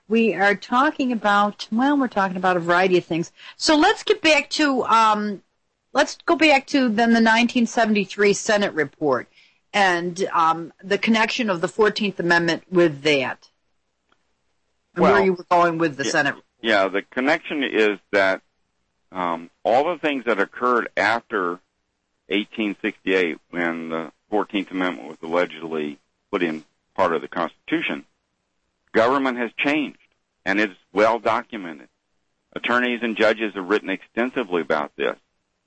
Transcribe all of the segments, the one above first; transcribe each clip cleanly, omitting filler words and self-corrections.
We are talking about, we're talking about a variety of things. So let's get back to, let's go back to then the 1973 Senate report and the connection of the 14th Amendment with that. And where you were going with the Senate report. Yeah, the connection is that all the things that occurred after 1868, when the 14th Amendment was allegedly put in part of the Constitution, government has changed, and it's well documented. Attorneys and judges have written extensively about this.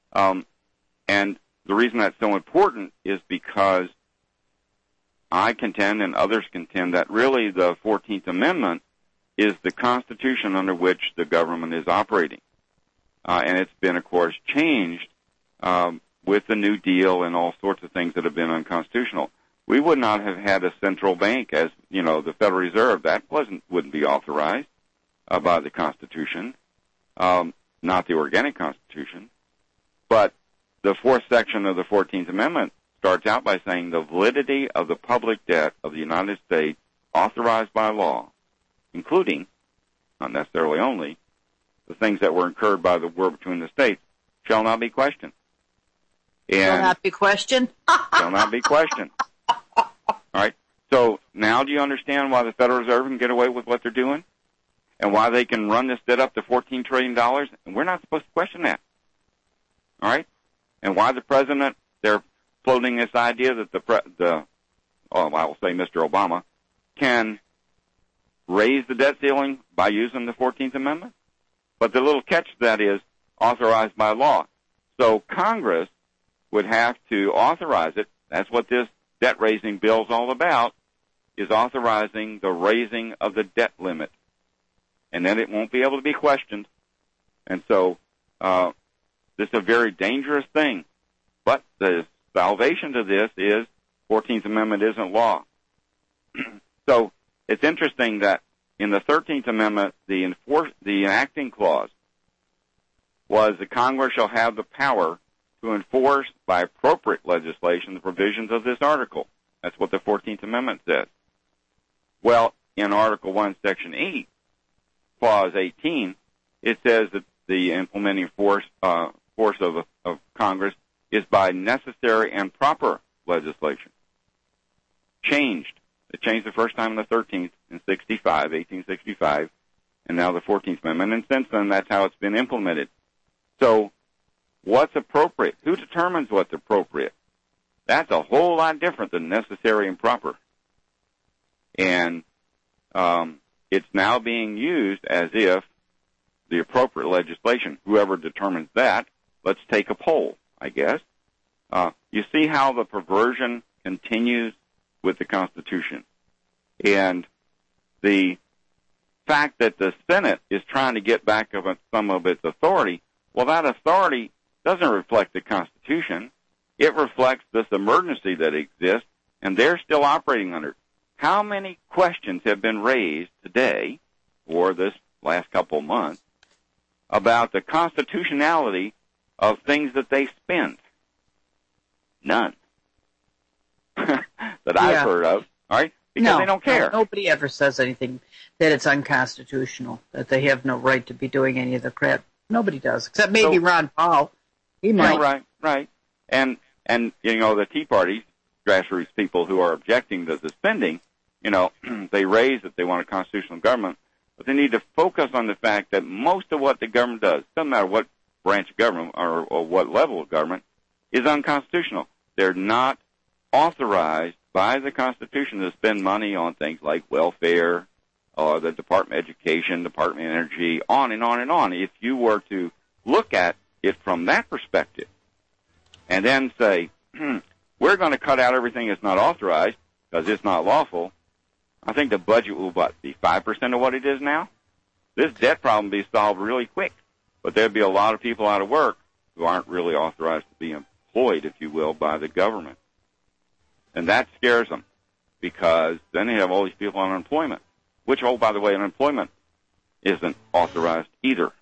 And the reason that's so important is because I contend and others contend that really the 14th Amendment is the Constitution under which the government is operating. And it's been, of course, changed with the New Deal and all sorts of things that have been unconstitutional. We would not have had a central bank as, the Federal Reserve. That wouldn't be authorized by the Constitution, not the organic Constitution. But the fourth section of the 14th Amendment starts out by saying the validity of the public debt of the United States authorized by law, including, not necessarily only, the things that were incurred by the war between the states, shall not be questioned. Shall not be questioned? Shall not be questioned. All right. So now do you understand why the Federal Reserve can get away with what they're doing? And why they can run this debt up to $14 trillion? And we're not supposed to question that. All right? And why the president, they're floating this idea that I will say Mr. Obama, can raise the debt ceiling by using the 14th Amendment? But the little catch to that is authorized by law. So Congress would have to authorize it. That's what this debt-raising bill is all about, is authorizing the raising of the debt limit. And then it won't be able to be questioned. And so this is a very dangerous thing. But the salvation to this is 14th Amendment isn't law. So it's interesting that in the 13th Amendment, the enacting clause was that Congress shall have the power to enforce by appropriate legislation the provisions of this article. That's what the 14th Amendment says. Well, in Article 1, Section 8, Clause 18, it says that the implementing force of Congress is by necessary and proper legislation. Changed. It changed the first time in the 13th in 1865, and now the 14th Amendment, and since then that's how it's been implemented. So what's appropriate? Who determines what's appropriate? That's a whole lot different than necessary and proper. And it's now being used as if the appropriate legislation, whoever determines that, let's take a poll, I guess. You see how the perversion continues with the Constitution. And the fact that the Senate is trying to get back some of its authority, well, that authority doesn't reflect the Constitution. It reflects this emergency that exists, and they're still operating under it. How many questions have been raised today, or this last couple of months, about the constitutionality of things that they spend? None. That I've heard of, all right? Because they don't care. Nobody ever says anything that it's unconstitutional, that they have no right to be doing any of the crap. Nobody does, except maybe Ron Paul. He might. Yeah, right. And the Tea Party, grassroots people who are objecting to the spending, they raise that they want a constitutional government, but they need to focus on the fact that most of what the government does, doesn't matter what branch of government or what level of government, is unconstitutional. They're not authorized by the Constitution to spend money on things like welfare, or the Department of Education, Department of Energy, on and on and on. If you were to look at it from that perspective and then say, we're going to cut out everything that's not authorized because it's not lawful, I think the budget will, be 5% of what it is now? This debt problem will be solved really quick, but there'd be a lot of people out of work who aren't really authorized to be employed, if you will, by the government. And that scares them, because then they have all these people on unemployment, which, by the way, unemployment isn't authorized either.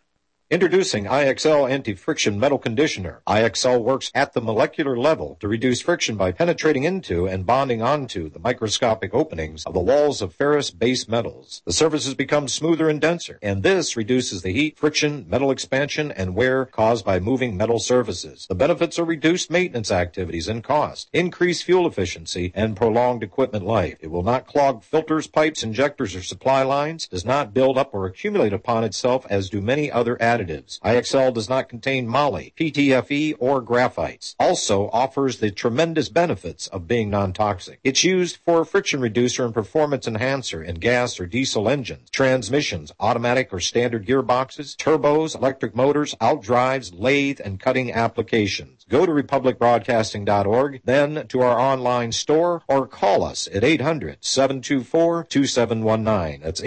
Introducing IXL Anti-Friction Metal Conditioner. IXL works at the molecular level to reduce friction by penetrating into and bonding onto the microscopic openings of the walls of ferrous base metals. The surfaces become smoother and denser, and this reduces the heat, friction, metal expansion, and wear caused by moving metal surfaces. The benefits are reduced maintenance activities and cost, increased fuel efficiency, and prolonged equipment life. It will not clog filters, pipes, injectors, or supply lines, does not build up or accumulate upon itself as do many other additives. IXL does not contain moly, PTFE, or graphites. Also offers the tremendous benefits of being non-toxic. It's used for a friction reducer and performance enhancer in gas or diesel engines, transmissions, automatic or standard gearboxes, turbos, electric motors, outdrives, lathe, and cutting applications. Go to republicbroadcasting.org, then to our online store, or call us at 800-724-2719. That's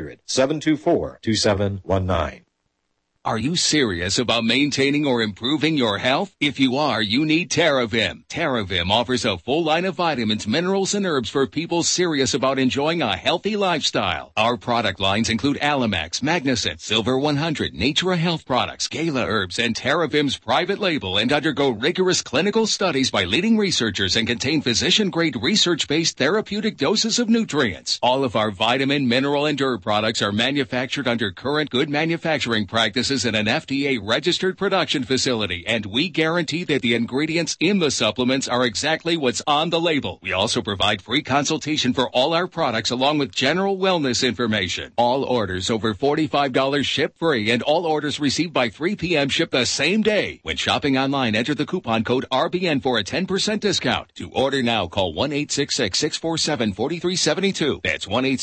800-724-2719. Are you serious about maintaining or improving your health? If you are, you need TerraVim. TerraVim offers a full line of vitamins, minerals, and herbs for people serious about enjoying a healthy lifestyle. Our product lines include Alamax, Magnicent, Silver 100, Natura Health Products, Gala Herbs, and TerraVim's private label, and undergo rigorous clinical studies by leading researchers and contain physician-grade research-based therapeutic doses of nutrients. All of our vitamin, mineral, and herb products are manufactured under current good manufacturing practices in an FDA-registered production facility, and we guarantee that the ingredients in the supplements are exactly what's on the label. We also provide free consultation for all our products along with general wellness information. All orders over $45 ship free, and all orders received by 3 p.m. ship the same day. When shopping online, enter the coupon code RBN for a 10% discount. To order now, call 1-866-647-4372. That's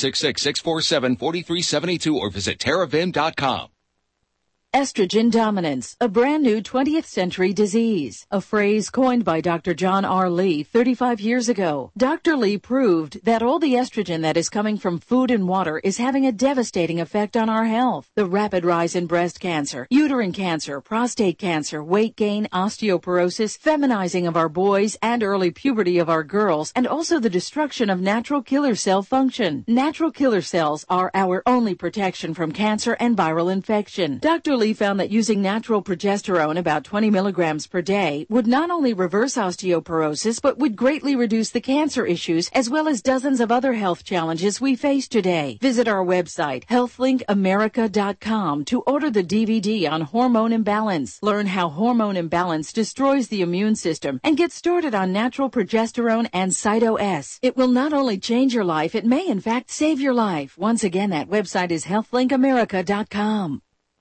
1-866-647-4372 or visit TerraVim.com. Estrogen dominance, a brand new 20th century disease, a phrase coined by Dr. John R. Lee 35 years ago. Dr. Lee proved that all the estrogen that is coming from food and water is having a devastating effect on our health. The rapid rise in breast cancer, uterine cancer, prostate cancer, weight gain, osteoporosis, feminizing of our boys, and early puberty of our girls, and also the destruction of natural killer cell function. Natural killer cells are our only protection from cancer and viral infection. Dr. Lee found that using natural progesterone, about 20 milligrams per day, would not only reverse osteoporosis, but would greatly reduce the cancer issues as well as dozens of other health challenges we face today. Visit our website, healthlinkAmerica.com, to order the DVD on hormone imbalance. Learn how hormone imbalance destroys the immune system and get started on natural progesterone and Cyto-S. It will not only change your life, it may in fact save your life. Once again, that website is healthlinkAmerica.com.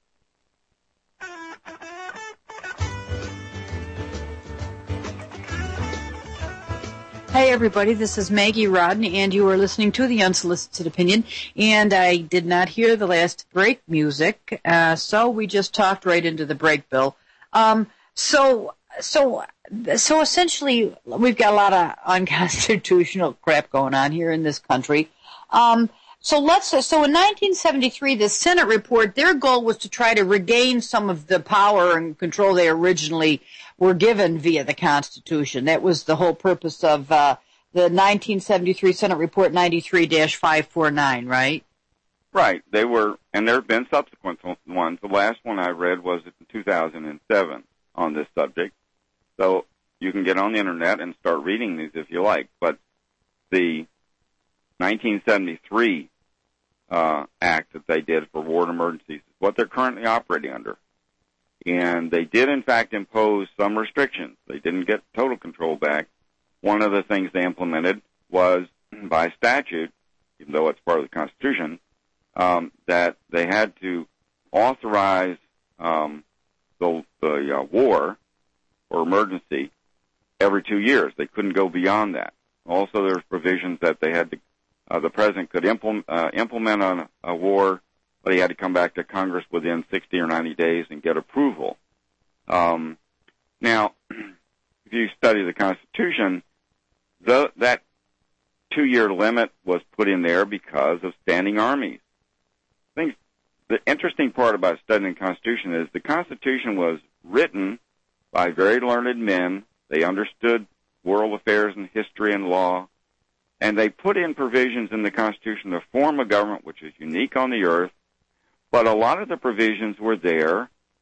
Hey everybody, this is Maggie Rodden, and you are listening to The Unsolicited Opinion, and I did not hear the last break music, so we just talked right into the break, Bill. So essentially, we've got a lot of unconstitutional crap going on here in this country. So in 1973, the Senate report, their goal was to try to regain some of the power and control they originally were given via the Constitution. That was the whole purpose of the 1973 Senate Report 93-549, right? Right. They were, and there have been subsequent ones. The last one I read was in 2007 on this subject. So you can get on the Internet and start reading these if you like. But the 1973 act that they did for war and emergencies is what they're currently operating under. And they did, in fact, impose some restrictions. They didn't get total control back. One of the things they implemented was, by statute, even though it's part of the Constitution, that they had to authorize the war or emergency every 2 years. They couldn't go beyond that. Also, there's provisions that they had to, the president could implement on a war, but he had to come back to Congress within 60 or 90 days and get approval. Now, if you study the Constitution, that 2-year limit was put in there because of standing armies. I think the interesting part about studying the Constitution is the Constitution was written by very learned men. They understood world affairs and history and law, and they put in provisions in the Constitution to form a government which is unique on the earth. But a lot of the provisions were there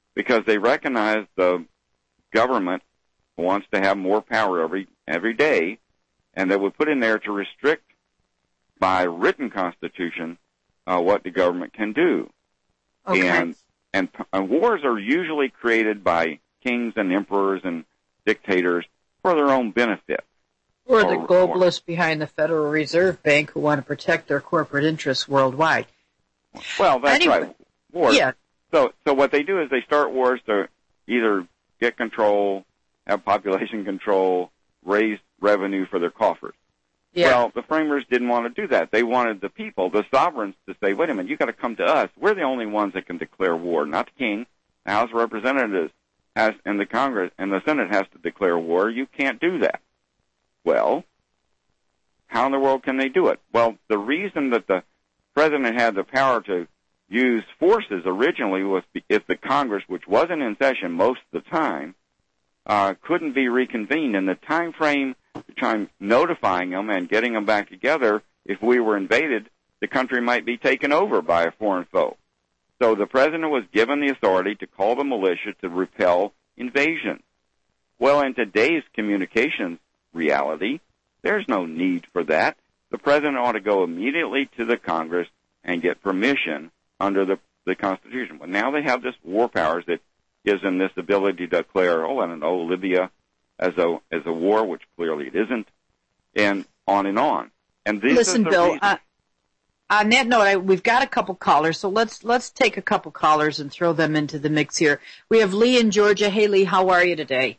because they recognize the government wants to have more power every day, and they would put in there to restrict by written constitution what the government can do. Okay. And wars are usually created by kings and emperors and dictators for their own benefit. Or the globalists behind the Federal Reserve Bank who want to protect their corporate interests worldwide. Well, that's right. Wars. Yeah. So what they do is they start wars to either get control, have population control, raise revenue for their coffers. Yeah. Well, the framers didn't want to do that. They wanted the people, the sovereigns, to say, wait a minute, you got to come to us. We're the only ones that can declare war, not the king. The House of Representatives and the Congress and the Senate has to declare war. You can't do that. Well, how in the world can they do it? Well, the reason that the president had the power to use forces originally was if the Congress, which wasn't in session most of the time, couldn't be reconvened in the time frame to notifying them and getting them back together. If we were invaded, the country might be taken over by a foreign foe. So the president was given the authority to call the militia to repel invasion. Well, in today's communications reality, there's no need for that. The president ought to go immediately to the Congress and get permission under the Constitution. But now they have this war powers that gives them this ability to declare, Libya as a war, which clearly it isn't, and on and on. And this Listen, is Bill, on that note, we've got a couple callers, so let's take a couple callers and throw them into the mix here. We have Lee in Georgia. Hey, Lee, how are you today?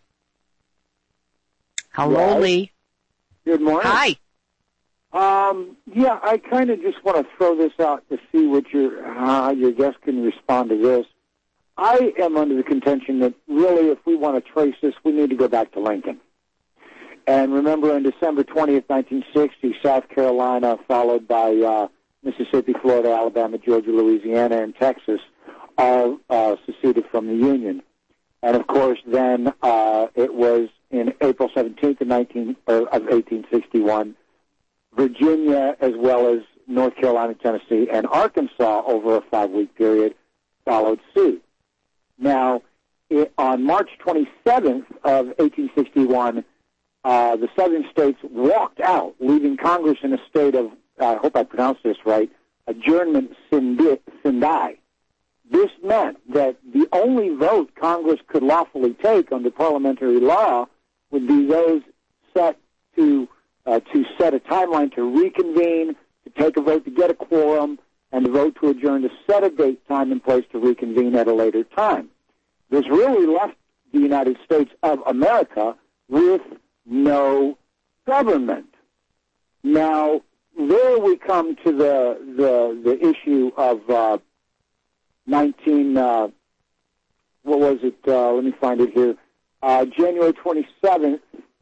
Hello, Yes. Lee. Good morning. Hi. I kind of just want to throw this out to see what how your guest can respond to this. I am under the contention that really, if we want to trace this, we need to go back to Lincoln. And remember, on December 20th, 1960, South Carolina, followed by Mississippi, Florida, Alabama, Georgia, Louisiana, and Texas, all seceded from the Union. And of course, then it was in April 17th of 1861, Virginia, as well as North Carolina, Tennessee, and Arkansas, over a 5-week period, followed suit. Now, on March 27th of 1861, the southern states walked out, leaving Congress in a state of, I hope I pronounced this right, adjournment sindi. This meant that the only vote Congress could lawfully take under parliamentary law would be those set to set a timeline to reconvene, to take a vote to get a quorum, and to vote to adjourn to set a date, time, and place to reconvene at a later time. This really left the United States of America with no government. Now, there we come to the issue of let me find it here. January 22nd,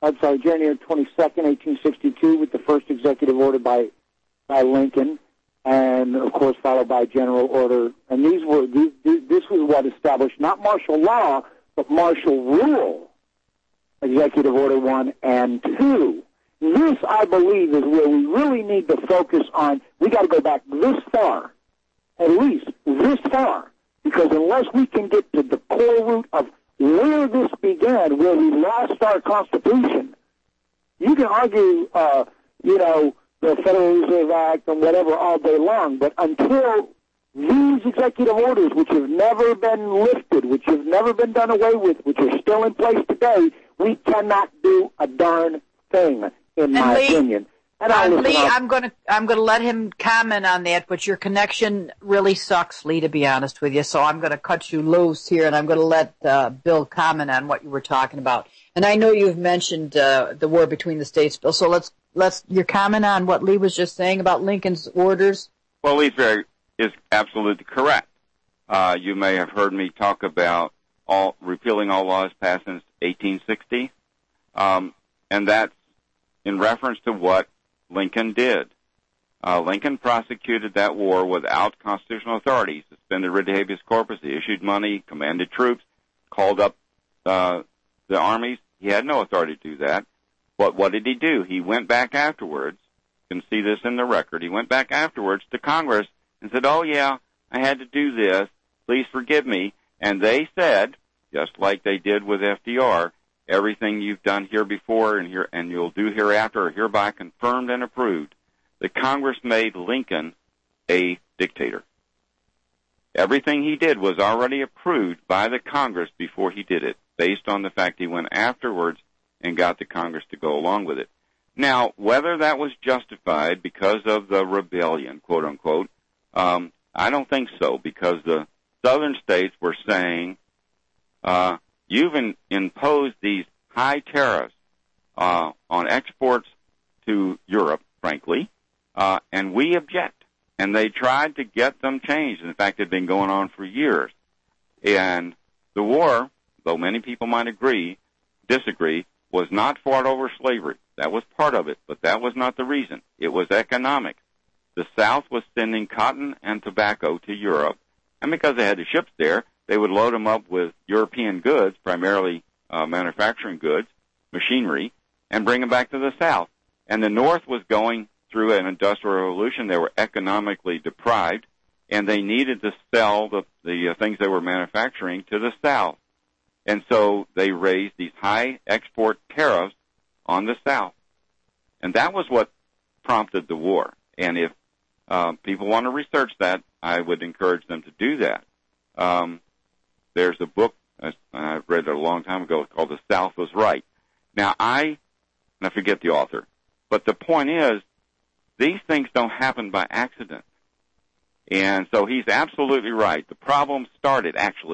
1862, with the first executive order by Lincoln, and of course followed by general order. And this was what established not martial law, but martial rule. Executive Order 1 and 2. This, I believe, is where we really need to focus on. We got to go back this far, at least this far, because unless we can get to the core root of where this began, where we lost our Constitution, you can argue, the Federal Reserve Act and whatever all day long, but until these executive orders, which have never been lifted, which have never been done away with, which are still in place today, we cannot do a darn thing, in my opinion. And Lee, I'm going to let him comment on that, but your connection really sucks, Lee, to be honest with you. So I'm going to cut you loose here, and I'm going to let Bill comment on what you were talking about. And I know you've mentioned the war between the states, Bill. So let's your comment on what Lee was just saying about Lincoln's orders. Well, Lee is absolutely correct. You may have heard me talk about repealing all laws passed since 1860, and that's in reference to what Lincoln did. Lincoln prosecuted that war without constitutional authority. He suspended writ habeas corpus, he issued money, commanded troops, called up the armies. He had no authority to do that. But what did he do? He went back afterwards. You can see this in the record. He went back afterwards to Congress and said, oh, yeah, I had to do this. Please forgive me. And they said, just like they did with FDR, everything you've done here before and you'll do hereafter are hereby confirmed and approved. The Congress made Lincoln a dictator. Everything he did was already approved by the Congress before he did it, based on the fact he went afterwards and got the Congress to go along with it. Now, whether that was justified because of the rebellion, quote unquote, I don't think so, because the southern states were saying, you've imposed these high tariffs on exports to Europe, frankly, and we object. And they tried to get them changed. In fact, it had been going on for years. And the war, though many people might disagree, was not fought over slavery. That was part of it, but that was not the reason. It was economic. The South was sending cotton and tobacco to Europe, and because they had the ships there, they would load them up with European goods, primarily manufacturing goods, machinery, and bring them back to the South. And the North was going through an industrial revolution. They were economically deprived, and they needed to sell the things they were manufacturing to the South. And so they raised these high export tariffs on the South. And that was what prompted the war. And if people want to research that, I would encourage them to do that. There's a book, I read it a long time ago, called The South Was Right. Now, I forget the author, but the point is, these things don't happen by accident. And so he's absolutely right. The problem started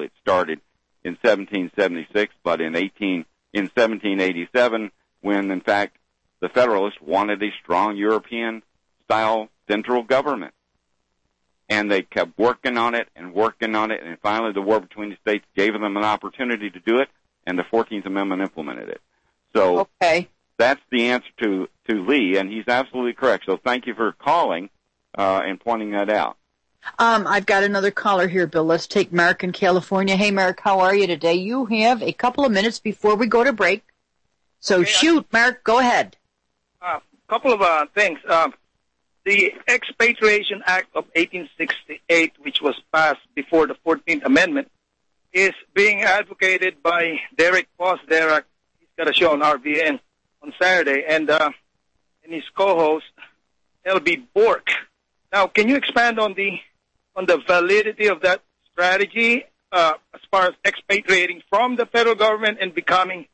in 1776, but in 1787, when, in fact, the Federalists wanted a strong European-style central government. And they kept working on it, and finally the war between the states gave them an opportunity to do it, and the 14th Amendment implemented it. So that's the answer to Lee, and he's absolutely correct. So thank you for calling and pointing that out. I've got another caller here, Bill. Let's take Mark in California. Hey, Mark, how are you today? You have a couple of minutes before we go to break. So shoot, Mark, go ahead. A couple of things. The Expatriation Act of 1868, which was passed before the 14th Amendment, is being advocated by Derek Posderak. He's got a show on RBN on Saturday, and his co-host, L.B. Bork. Now, can you expand on the validity of that strategy as far as expatriating from the federal government and becoming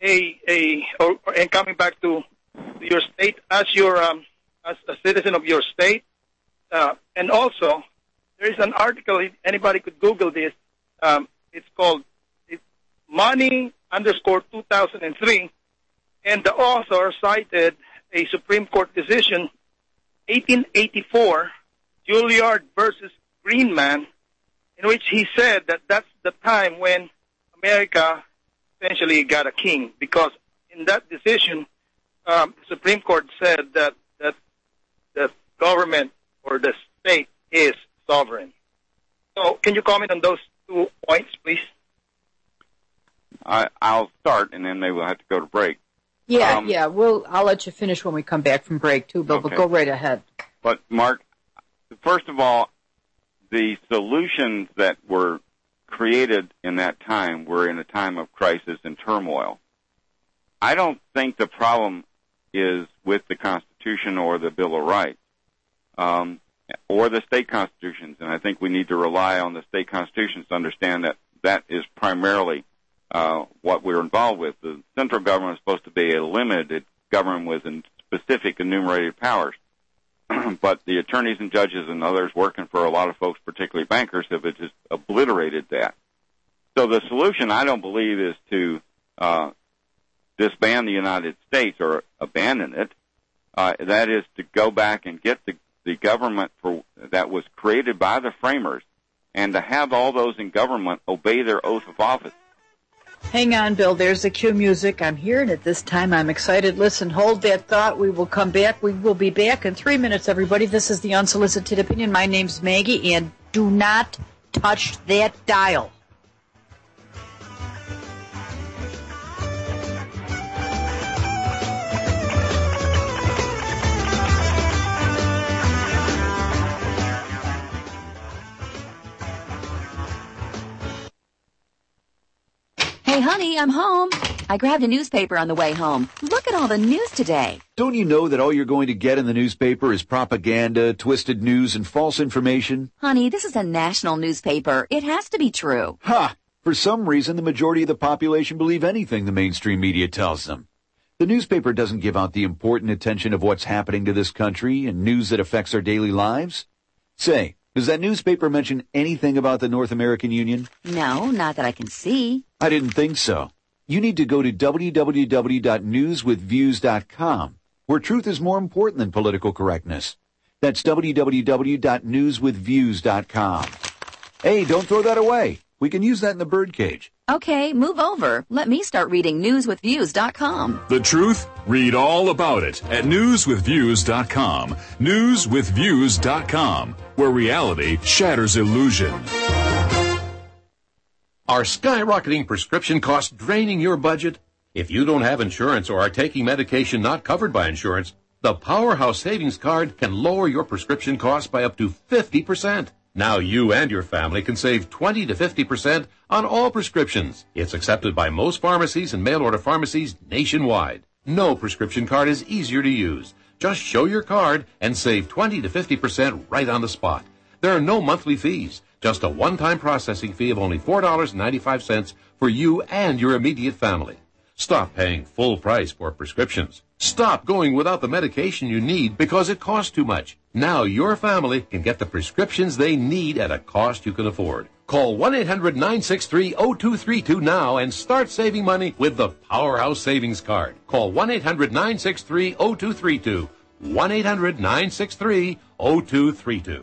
and coming back to your state as as a citizen of your state? And also, there is an article, anybody could Google this, it's called Money_2003, and the author cited a Supreme Court decision, 1884, Juilliard versus Greenman, in which he said that that's the time when America essentially got a king, because in that decision, the Supreme Court said that the government or the state is sovereign. So can you comment on those 2 points, please? I'll start, and then maybe we'll have to go to break. Yeah. I'll let you finish when we come back from break, too, Bill, but go right ahead. But, Mark, first of all, the solutions that were created in that time were in a time of crisis and turmoil. I don't think the problem is with the Constitution or the Bill of Rights, or the state constitutions, and I think we need to rely on the state constitutions to understand that that is primarily what we're involved with. The central government is supposed to be a limited government with specific enumerated powers. But the attorneys and judges and others working for a lot of folks, particularly bankers, have just obliterated that. So the solution, I don't believe, is to disband the United States or abandon it. That is to go back and get the government that was created by the framers, and to have all those in government obey their oath of office. Hang on, Bill. There's the cue music. I'm hearing it this time. I'm excited. Listen, hold that thought. We will come back. We will be back in 3 minutes, everybody. This is the Unsolicited Opinion. My name's Maggie, and do not touch that dial. Hey, honey, I'm home. I grabbed a newspaper on the way home. Look at all the news today. Don't you know that all you're going to get in the newspaper is propaganda, twisted news, and false information? Honey, this is a national newspaper. It has to be true. Ha! For some reason, the majority of the population believe anything the mainstream media tells them. The newspaper doesn't give out the important attention of what's happening to this country and news that affects our daily lives. Say, does that newspaper mention anything about the North American Union? No, not that I can see. I didn't think so. You need to go to www.newswithviews.com, where truth is more important than political correctness. That's www.newswithviews.com. Hey, don't throw that away. We can use that in the birdcage. Okay, move over. Let me start reading newswithviews.com. The truth? Read all about it at newswithviews.com. Newswithviews.com, where reality shatters illusion. Are skyrocketing prescription costs draining your budget? If you don't have insurance or are taking medication not covered by insurance, the Powerhouse Savings Card can lower your prescription costs by up to 50%. Now you and your family can save 20 to 50% on all prescriptions. It's accepted by most pharmacies and mail-order pharmacies nationwide. No prescription card is easier to use. Just show your card and save 20 to 50% right on the spot. There are no monthly fees, just a one-time processing fee of only $4.95 for you and your immediate family. Stop paying full price for prescriptions. Stop going without the medication you need because it costs too much. Now your family can get the prescriptions they need at a cost you can afford. Call 1-800-963-0232 now and start saving money with the Powerhouse Savings Card. Call 1-800-963-0232. 1-800-963-0232.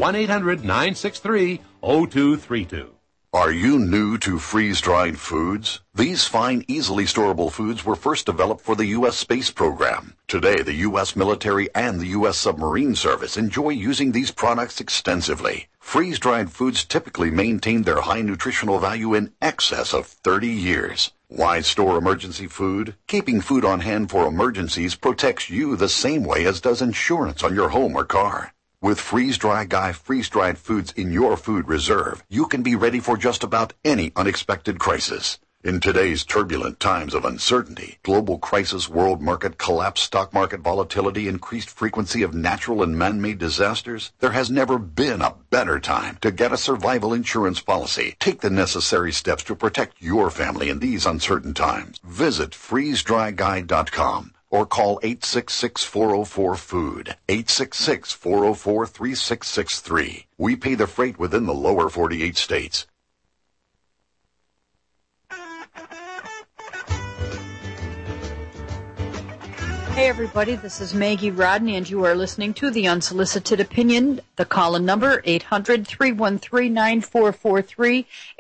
1-800-963-0232. Are you new to freeze-dried foods? These fine, easily storable foods were first developed for the U.S. space program. Today, the U.S. military and the U.S. submarine service enjoy using these products extensively. Freeze-dried foods typically maintain their high nutritional value in excess of 30 years. Why store emergency food? Keeping food on hand for emergencies protects you the same way as does insurance on your home or car. With Freeze-Dry Guy freeze-dried foods in your food reserve, you can be ready for just about any unexpected crisis. In today's turbulent times of uncertainty, global crisis, world market collapse, stock market volatility, increased frequency of natural and man-made disasters, there has never been a better time to get a survival insurance policy. Take the necessary steps to protect your family in these uncertain times. Visit freezedryguy.com. or call 866-404-FOOD, 866-404-3663. We pay the freight within the lower 48 states. Hey everybody, this is Maggie Rodney and you are listening to The Unsolicited Opinion. The call-in number, 800-313-9443,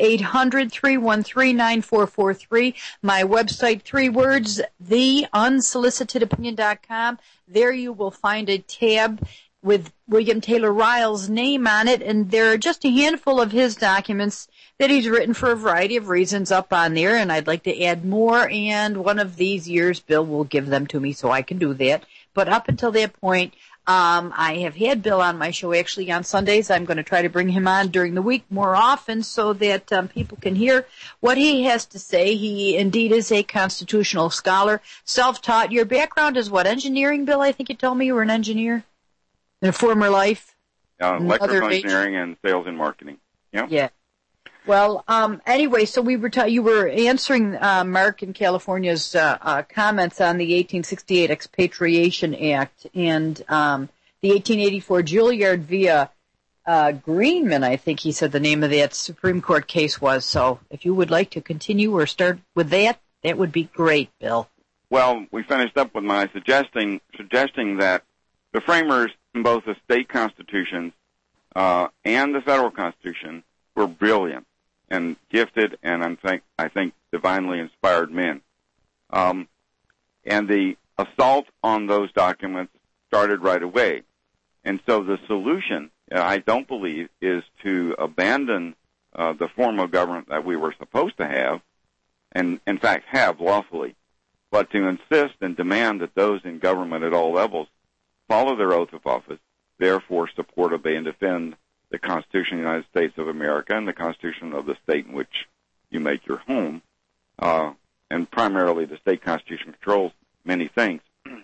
800-313-9443. My website, 3 words, theunsolicitedopinion.com. There you will find a tab with William Taylor Ryle's name on it, and there are just a handful of his documents that he's written for a variety of reasons up on there, and I'd like to add more, and one of these years Bill will give them to me so I can do that. But up until that point, I have had Bill on my show actually on Sundays. I'm going to try to bring him on during the week more often so that people can hear what he has to say. He indeed is a constitutional scholar, self-taught. Your background is what, engineering, Bill? I think you told me you were an engineer in a former life. Electrical engineering and sales and marketing. Yeah. Yeah. Well, anyway, so you were answering Mark in California's comments on the 1868 Expatriation Act and the 1884 Juilliard via Greenman, I think he said the name of that Supreme Court case was. So if you would like to continue or start with that, that would be great, Bill. Well, we finished up with my suggesting that the framers in both the state constitutions and the federal constitution were brilliant and gifted and I think divinely inspired men. And the assault on those documents started right away. And so the solution, I don't believe, is to abandon the form of government that we were supposed to have, and in fact have lawfully, but to insist and demand that those in government at all levels follow their oath of office, therefore support, obey, and defend the Constitution of the United States of America and the Constitution of the state in which you make your home, and primarily the state constitution controls many things.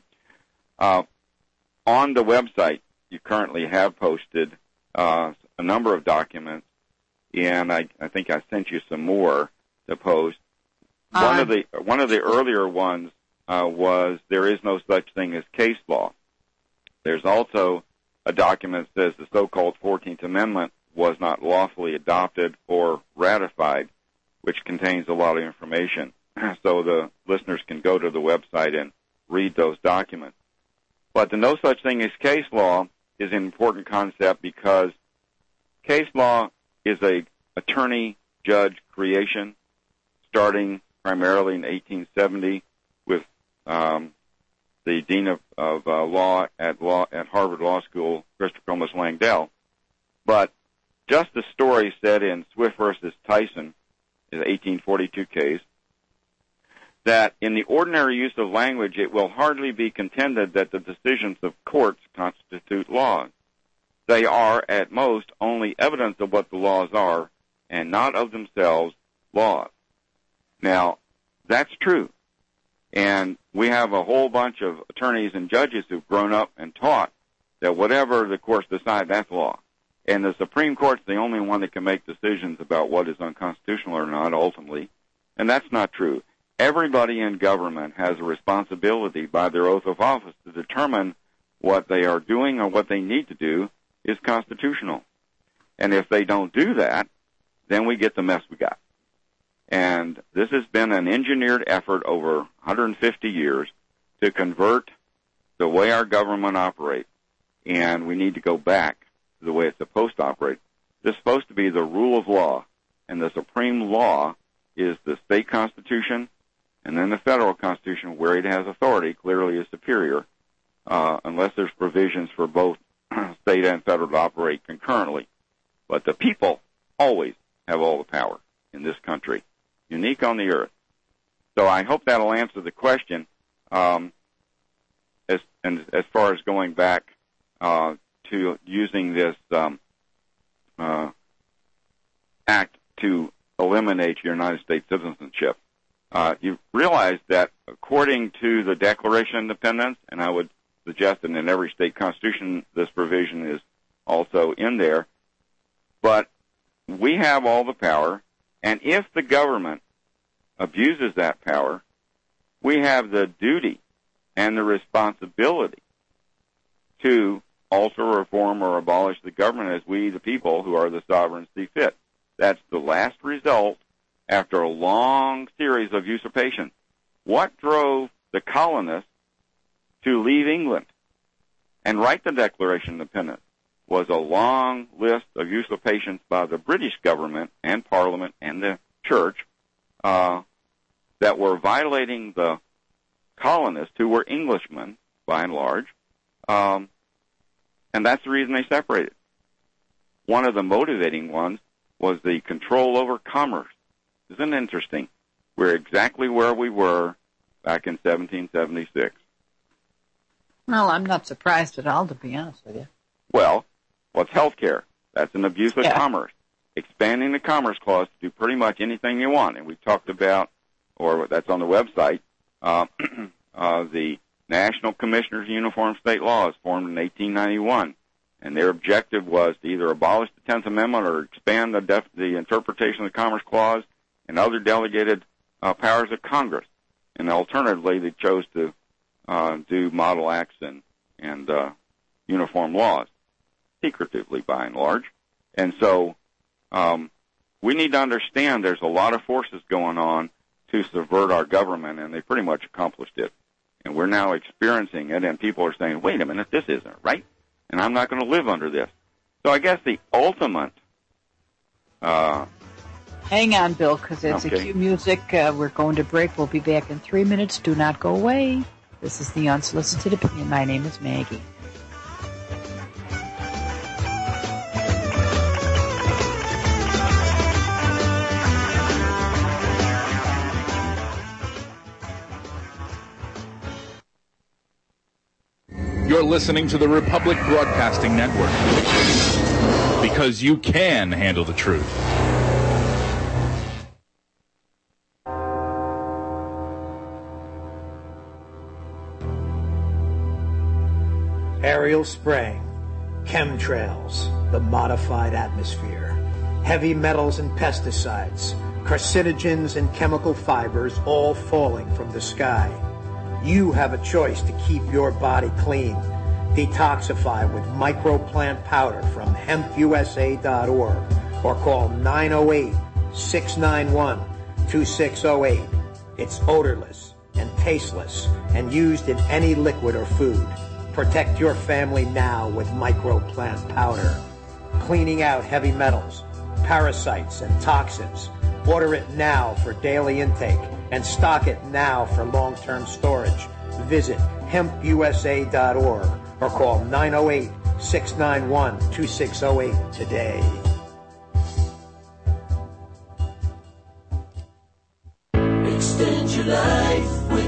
On the website, you currently have posted a number of documents, and I think I sent you some more to post. One of the earlier ones was there is no such thing as case law. There's also a document that says the so-called 14th Amendment was not lawfully adopted or ratified, which contains a lot of information. So the listeners can go to the website and read those documents. But the no such thing as case law is an important concept because case law is a attorney-judge creation starting primarily in 1870 with the dean of law at Harvard Law School, Christopher Columbus Langdell. But Justice Story said in Swift versus Tyson, in the 1842 case, that in the ordinary use of language, it will hardly be contended that the decisions of courts constitute laws. They are, at most, only evidence of what the laws are, and not of themselves laws. Now, that's true. And we have a whole bunch of attorneys and judges who've grown up and taught that whatever the courts decide, that's law. And the Supreme Court's the only one that can make decisions about what is unconstitutional or not, ultimately. And that's not true. Everybody in government has a responsibility by their oath of office to determine what they are doing or what they need to do is constitutional. And if they don't do that, then we get the mess we got. And this has been an engineered effort over 150 years to convert the way our government operates. And we need to go back to the way it's supposed to operate. This is supposed to be the rule of law. And the supreme law is the state constitution, and then the federal constitution, where it has authority, clearly is superior, unless there's provisions for both state and federal to operate concurrently. But the people always have all the power in this country, unique on the earth. So I hope that'll answer the question. As far as going back to using this act to eliminate your United States citizenship. You realize that according to the Declaration of Independence, and I would suggest that in every state constitution this provision is also in there, but we have all the power, and if the government abuses that power, we have the duty and the responsibility to alter, reform, or abolish the government as we, the people who are the sovereigns, see fit. That's the last result after a long series of usurpations. What drove the colonists to leave England and write the Declaration of Independence was a long list of usurpations by the British government and Parliament and the Church that were violating the colonists, who were Englishmen, by and large, and that's the reason they separated. One of the motivating ones was the control over commerce. Isn't it interesting? We're exactly where we were back in 1776. Well, I'm not surprised at all, to be honest with you. Well, what's healthcare? That's an abuse of commerce. Expanding the Commerce Clause to do pretty much anything you want. And we talked about, or that's on the website, the National Commissioners of Uniform State Laws formed in 1891. And their objective was to either abolish the 10th Amendment or expand the interpretation of the Commerce Clause and other delegated powers of Congress. And alternatively, they chose to do model acts and uniform laws, secretively by and large. And so we need to understand there's a lot of forces going on to subvert our government, and they pretty much accomplished it. And we're now experiencing it, and people are saying, wait a minute, this isn't right, and I'm not going to live under this. So I guess the ultimate... Hang on, Bill, because it's a cue music. We're going to break. We'll be back in 3 minutes. Do not go away. This is the Unsolicited Opinion. My name is Maggie. You're listening to the Republic Broadcasting Network, because you can handle the truth. aerial spraying, chemtrails, the modified atmosphere, heavy metals and pesticides, carcinogens and chemical fibers all falling from the sky. You have a choice to keep your body clean. Detoxify with microplant powder from hempusa.org or call 908-691-2608. It's odorless and tasteless and used in any liquid or food. Protect your family now with microplant powder. Cleaning out heavy metals, parasites, and toxins. Order it now for daily intake and stock it now for long-term storage. Visit hempusa.org or call 908-691-2608 today. Extend your life with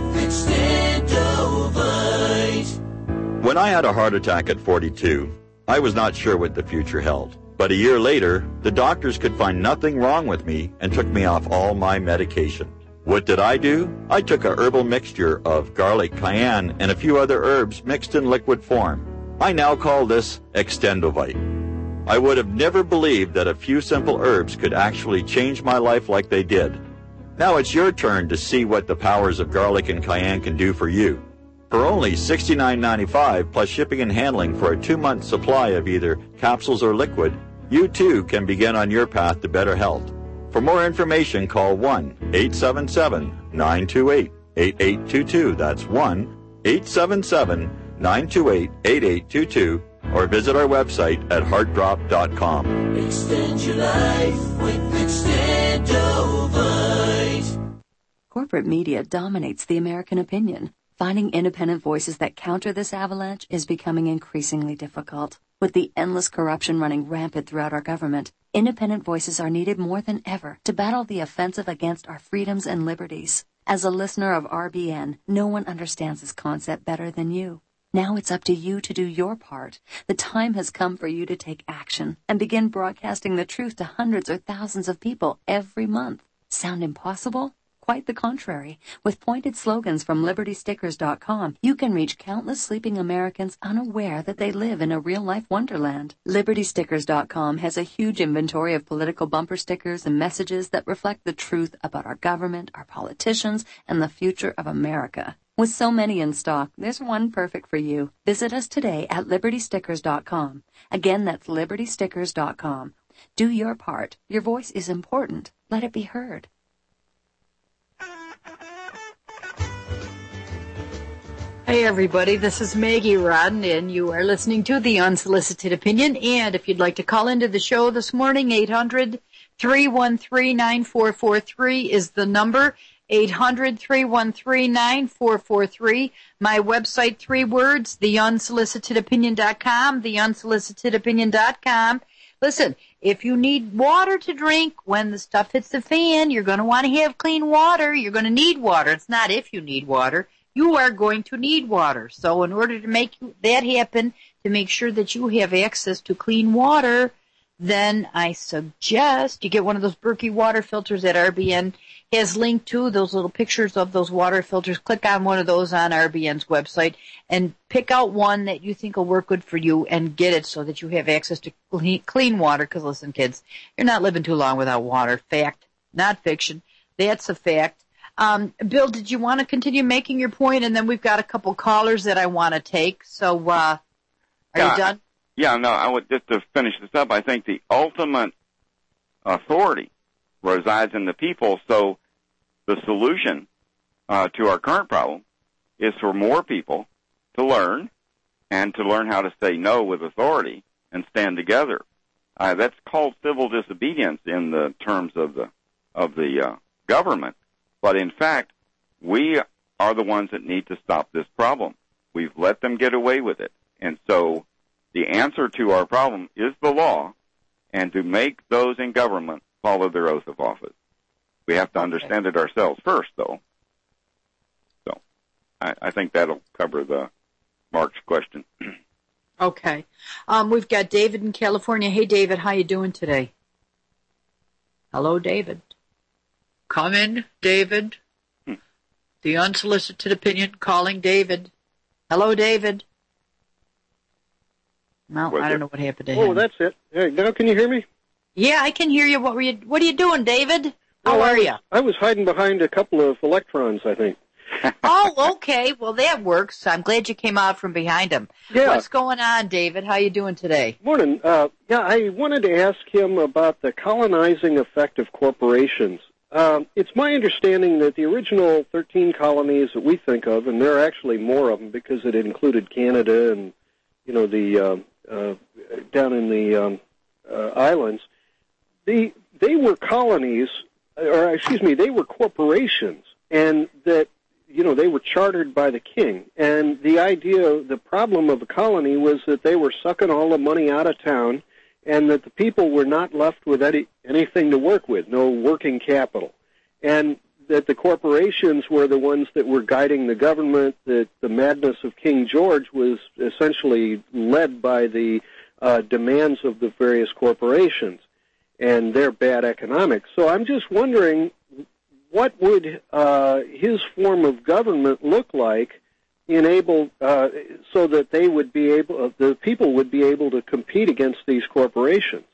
Extendovite. When I had a heart attack at 42, I was not sure what the future held. But a year later, the doctors could find nothing wrong with me and took me off all my medication. What did I do? I took a herbal mixture of garlic, cayenne, and a few other herbs mixed in liquid form. I now call this Extendovite. I would have never believed that a few simple herbs could actually change my life like they did. Now it's your turn to see what the powers of garlic and cayenne can do for you. For only $69.95 plus shipping and handling for a 2-month supply of either capsules or liquid, you too can begin on your path to better health. For more information, call 1-877-928-8822. That's 1-877-928-8822. Or visit our website at heartdrop.com. Extend your life with Extendovite. Corporate media dominates the American opinion. Finding independent voices that counter this avalanche is becoming increasingly difficult. With the endless corruption running rampant throughout our government, independent voices are needed more than ever to battle the offensive against our freedoms and liberties. As a listener of RBN, no one understands this concept better than you. Now it's up to you to do your part. The time has come for you to take action and begin broadcasting the truth to hundreds or thousands of people every month. Sound impossible? Quite the contrary. With pointed slogans from LibertyStickers.com, you can reach countless sleeping Americans unaware that they live in a real-life wonderland. LibertyStickers.com has a huge inventory of political bumper stickers and messages that reflect the truth about our government, our politicians, and the future of America. With so many in stock, there's one perfect for you. Visit us today at LibertyStickers.com. Again, that's LibertyStickers.com. Do your part. Your voice is important. Let it be heard. Hey everybody, this is Maggie Rodden, and you are listening to The Unsolicited Opinion. And if you'd like to call into the show this morning, 800-313-9443 is the number, 800-313-9443. My website, 3 words, theunsolicitedopinion.com, theunsolicitedopinion.com. Listen, if you need water to drink when the stuff hits the fan, you're going to want to have clean water. You're going to need water. It's not if you need water. You are going to need water. So in order to make that happen, to make sure that you have access to clean water, then I suggest you get one of those Berkey water filters that RBN has linked to, those little pictures of those water filters. Click on one of those on RBN's website and pick out one that you think will work good for you and get it so that you have access to clean water. Because listen, kids, you're not living too long without water. Fact, not fiction. That's a fact. Bill, did you want to continue making your point? And then we've got a couple callers that I want to take. So, are you done? Yeah, no, I would just to finish this up. I think the ultimate authority resides in the people. So the solution to our current problem is for more people to learn and to learn how to say no with authority and stand together. That's called civil disobedience in the terms of the government. But in fact, we are the ones that need to stop this problem. We've let them get away with it. And so the answer to our problem is the law and to make those in government follow their oath of office. We have to understand it ourselves first, though. So I think that'll cover the Mark's question. Okay. We've got David in California. Hey, David, how you doing today? Hello, David. Come in, David. The Unsolicited Opinion calling David. Hello, David. Well, I don't know what happened to him. Oh, that's it. Hey, now can you hear me? Yeah, I can hear you. What are you doing, David? How are you? I was hiding behind a couple of electrons, I think. Oh, okay. Well, that works. I'm glad you came out from behind him. Yeah. What's going on, David? How you doing today? Morning. I wanted to ask him about the colonizing effect of corporations. It's my understanding that the original 13 colonies that we think of, and there are actually more of them because it included Canada and, the down in the islands, they were colonies, they were corporations, and that, they were chartered by the king. And the problem of a colony was that they were sucking all the money out of town, and that the people were not left with anything to work with, no working capital. And that the corporations were the ones that were guiding the government, that the madness of King George was essentially led by the demands of the various corporations and their bad economics. So I'm just wondering, what would his form of government look like so that they would be the people would be able to compete against these corporations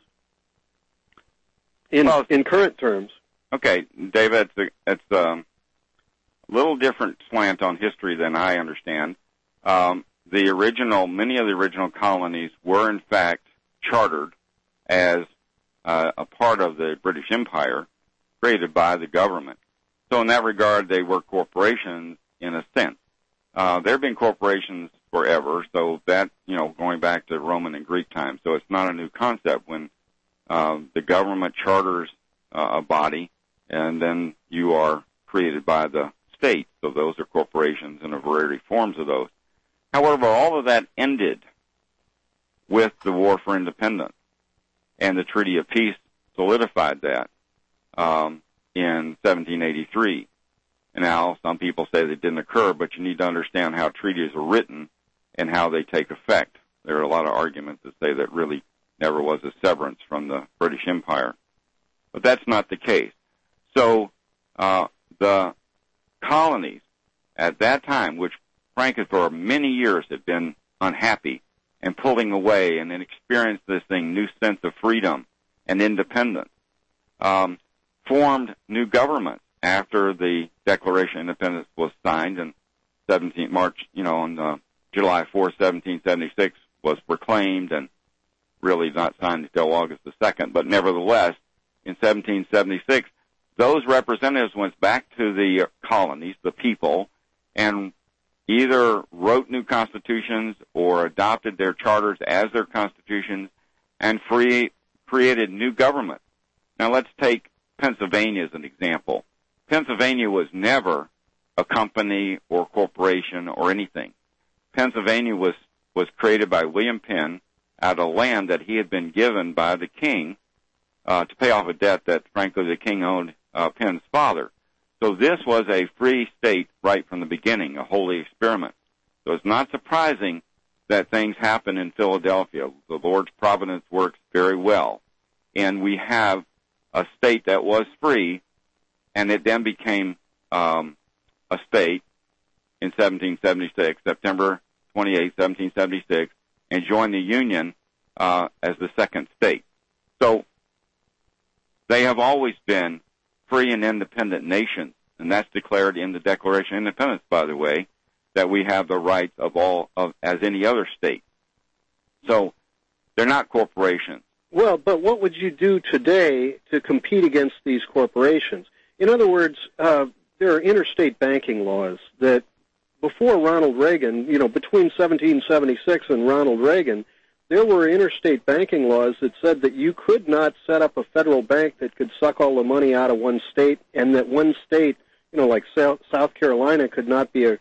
in current terms? Okay, David, it's a little different slant on history than I understand. Many of the original colonies were in fact chartered as a part of the British Empire, created by the government. So in that regard, they were corporations in a sense. There have been corporations forever, so that, going back to Roman and Greek times. So it's not a new concept when the government charters a body, and then you are created by the state. So those are corporations in a variety of forms of those. However, all of that ended with the War for Independence, and the Treaty of Peace solidified that in 1783. And now some people say that didn't occur, but you need to understand how treaties are written and how they take effect. There are a lot of arguments that say that really never was a severance from the British Empire. But that's not the case. So the colonies at that time, which frankly for many years had been unhappy and pulling away and then experienced this new sense of freedom and independence, formed new governments after the Declaration of Independence was signed in on July 4, 1776 was proclaimed, and really not signed until August the 2nd. But nevertheless, in 1776, those representatives went back to the colonies, the people, and either wrote new constitutions or adopted their charters as their constitutions and created new governments. Now let's take Pennsylvania as an example. Pennsylvania was never a company or corporation or anything. Pennsylvania was created by William Penn out of land that he had been given by the king to pay off a debt that, frankly, the king owed Penn's father. So this was a free state right from the beginning, a holy experiment. So it's not surprising that things happen in Philadelphia. The Lord's providence works very well. And we have a state that was free, and it then became a state in 1776, September 28, 1776, and joined the Union as the second state. So they have always been free and independent nations, and that's declared in the Declaration of Independence, by the way, that we have the rights as any other state. So they're not corporations. Well, but what would you do today to compete against these corporations? In other words, there are interstate banking laws that before Ronald Reagan, between 1776 and Ronald Reagan, there were interstate banking laws that said that you could not set up a federal bank that could suck all the money out of one state, and that one state, like South Carolina, could not be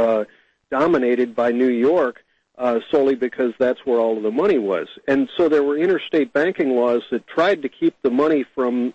dominated by New York solely because that's where all of the money was. And so there were interstate banking laws that tried to keep the money from,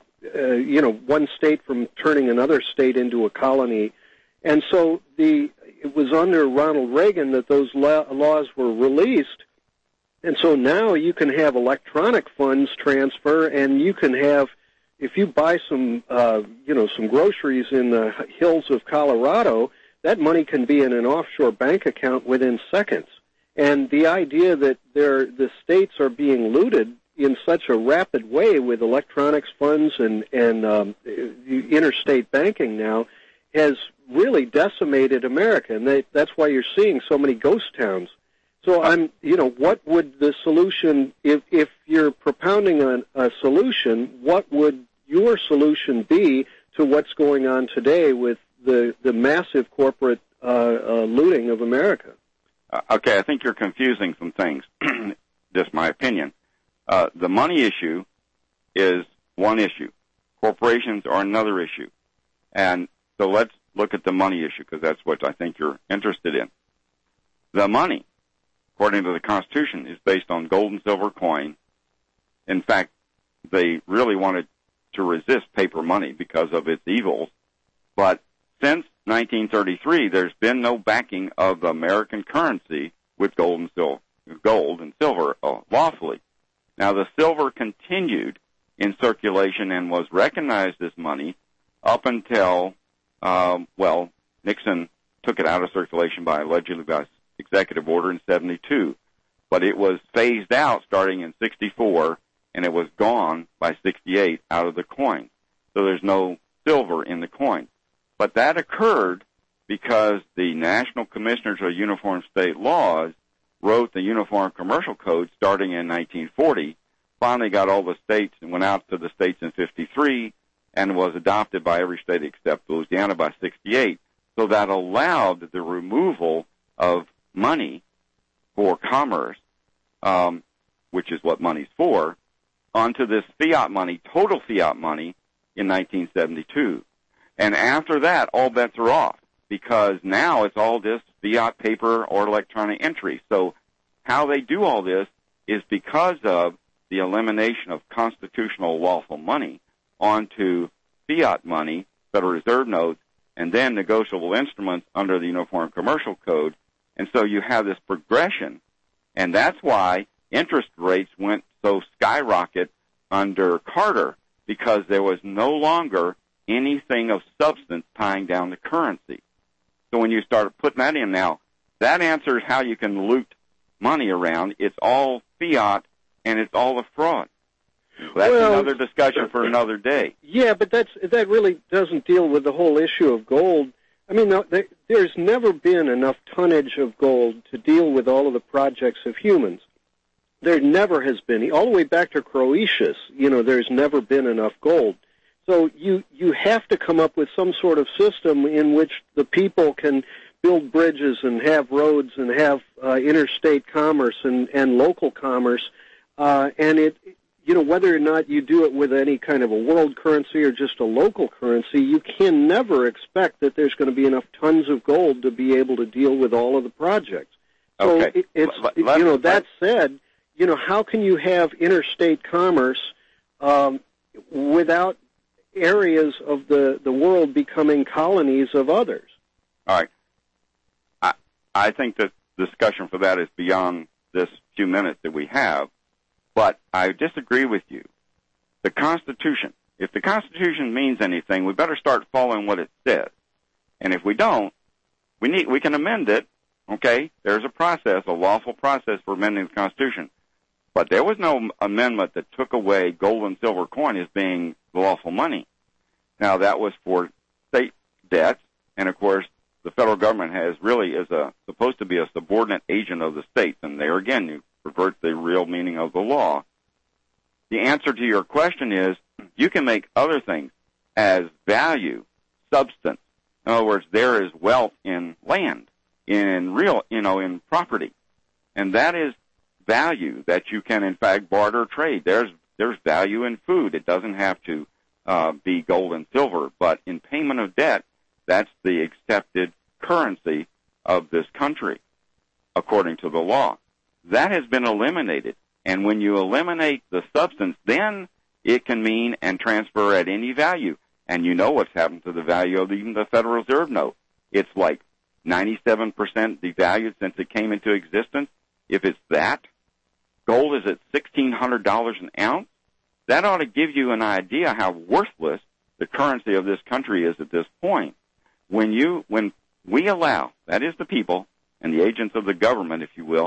one state from turning another state into a colony. And so it was under Ronald Reagan that those laws were released. And so now you can have electronic funds transfer, and you can have, if you buy some groceries in the hills of Colorado, that money can be in an offshore bank account within seconds. And the idea that the states are being looted in such a rapid way with electronics funds and interstate banking now has really decimated America, and that's why you're seeing so many ghost towns. So what would the solution, if you're propounding a solution, what would your solution be to what's going on today with the massive corporate looting of America? Okay, I think you're confusing some things. Just my opinion. The money issue is one issue. Corporations are another issue. And so let's look at the money issue, because that's what I think you're interested in. The money, according to the Constitution, is based on gold and silver coin. In fact, they really wanted to resist paper money because of its evils. But since 1933, there's been no backing of American currency with gold and silver lawfully. Now, the silver continued in circulation and was recognized as money up until, Nixon took it out of circulation allegedly by executive order in 72. But it was phased out starting in 64, and it was gone by 68 out of the coin. So there's no silver in the coin. But that occurred because the National Commissioners of Uniform State Laws wrote the Uniform Commercial Code starting in 1940, finally got all the states and went out to the states in 53, and was adopted by every state except Louisiana by 68. So that allowed the removal of money for commerce, which is what money's for, onto this fiat money, total fiat money, in 1972. And after that, all bets are off, because now it's all just fiat paper or electronic entry. So how they do all this is because of the elimination of constitutional lawful money onto fiat money, Federal Reserve notes, and then negotiable instruments under the Uniform Commercial Code. And so you have this progression, and that's why interest rates went so skyrocket under Carter, because there was no longer anything of substance tying down the currency. So when you start putting that in now, that answers how you can loot money around. It's all fiat, and it's all a fraud. That's another discussion for another day. Yeah, but that really doesn't deal with the whole issue of gold. I mean, there's never been enough tonnage of gold to deal with all of the projects of humans. There never has been. All the way back to Croesus, there's never been enough gold. So you have to come up with some sort of system in which the people can build bridges and have roads and have interstate commerce and local commerce. And whether or not you do it with any kind of a world currency or just a local currency, you can never expect that there's going to be enough tons of gold to be able to deal with all of the projects. So okay. That said, how can you have interstate commerce without areas of the world becoming colonies of others? All right. I think that the discussion for that is beyond this few minutes that we have, but I disagree with you. The Constitution, if the Constitution means anything, we better start following what it says. And if we don't, we can amend it, okay? There's a process, a lawful process for amending the Constitution. But there was no amendment that took away gold and silver coin as being lawful money. Now, that was for state debts, and of course, the federal government is supposed to be a subordinate agent of the states, and there again, you pervert the real meaning of the law. The answer to your question is you can make other things as value, substance. In other words, there is wealth in land, in real, in property, and that is value that you can in fact barter trade. There's value in food. It doesn't have to be gold and silver, but in payment of debt, that's the accepted currency of this country, according to the law. That has been eliminated, and when you eliminate the substance, then it can mean and transfer at any value. And you know what's happened to the value of even the Federal Reserve note. It's like 97% devalued since it came into existence. If it's that, gold is at $1,600 an ounce. That ought to give you an idea how worthless the currency of this country is at this point. When we allow, that is the people and the agents of the government, if you will,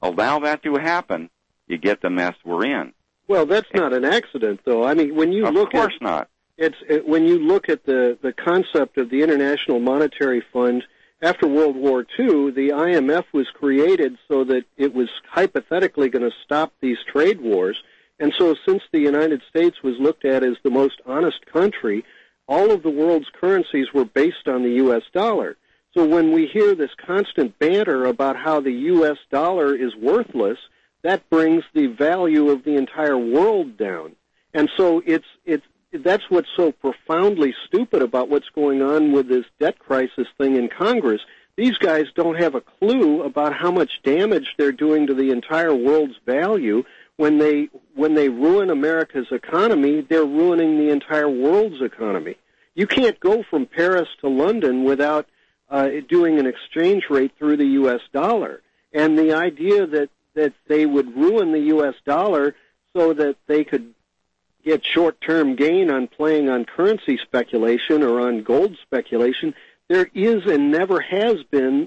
allow that to happen, you get the mess we're in. Well, that's not an accident, though. I mean, when you look Of course not. When you look at the concept of the International Monetary Fund, after World War II, the IMF was created so that it was hypothetically going to stop these trade wars. And so since the United States was looked at as the most honest country, all of the world's currencies were based on the U.S. dollar. So when we hear this constant banter about how the U.S. dollar is worthless, that brings the value of the entire world down. And so that's what's so profoundly stupid about what's going on with this debt crisis thing in Congress. These guys don't have a clue about how much damage they're doing to the entire world's value. When they ruin America's economy, they're ruining the entire world's economy. You can't go from Paris to London without doing an exchange rate through the U.S. dollar. And the idea that they would ruin the U.S. dollar so that they could get short-term gain on playing on currency speculation or on gold speculation, there is and never has been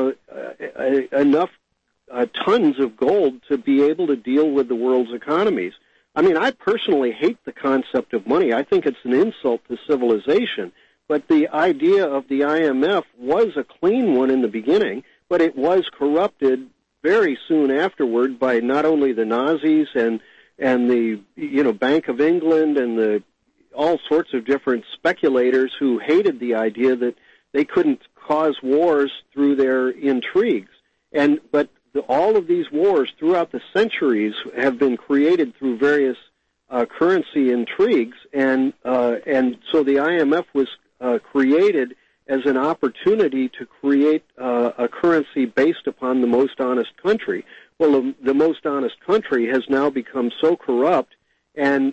enough tons of gold to be able to deal with the world's economies. I mean, I personally hate the concept of money. I think it's an insult to civilization. But the idea of the IMF was a clean one in the beginning, but it was corrupted very soon afterward by not only the Nazis and the Bank of England and all sorts of different speculators who hated the idea that they couldn't cause wars through their intrigues. But all of these wars throughout the centuries have been created through various currency intrigues, and so the IMF was created as an opportunity to create a currency based upon the most honest country. Well, the most honest country has now become so corrupt and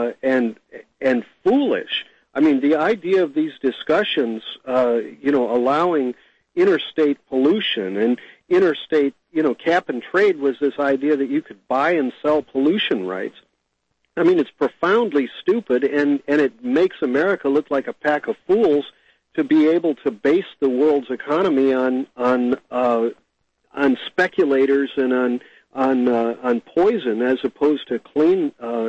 foolish. I mean, the idea of these discussions, allowing interstate pollution and interstate, cap and trade was this idea that you could buy and sell pollution rights. I mean, it's profoundly stupid, and it makes America look like a pack of fools to be able to base the world's economy on speculators and on poison, as opposed to clean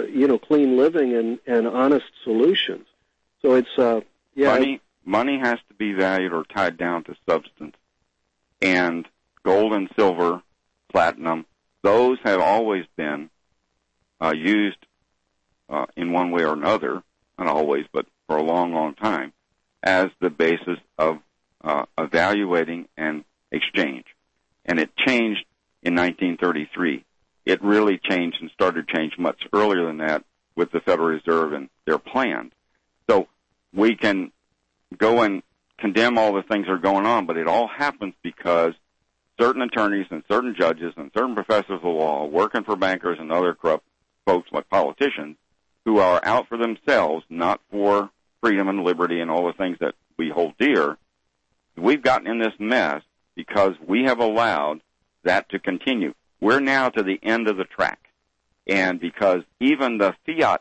living and honest solutions. So it's money has to be valued or tied down to substance, and gold and silver, platinum, those have always been used in one way or another, not always, but for a long, long time, as the basis of evaluating and exchange. And it changed in 1933. It really changed and started to change much earlier than that with the Federal Reserve and their plans. So we can go and condemn all the things that are going on, but it all happens because certain attorneys and certain judges and certain professors of law working for bankers and other corrupt folks like politicians who are out for themselves, not for freedom and liberty and all the things that we hold dear, we've gotten in this mess because we have allowed that to continue. We're now to the end of the track. And because even the fiat